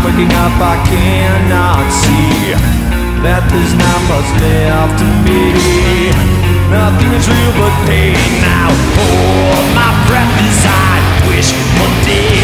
Looking up, I cannot see that there's not much left to me. Nothing is real but pain now. Hold my breath as I wish one day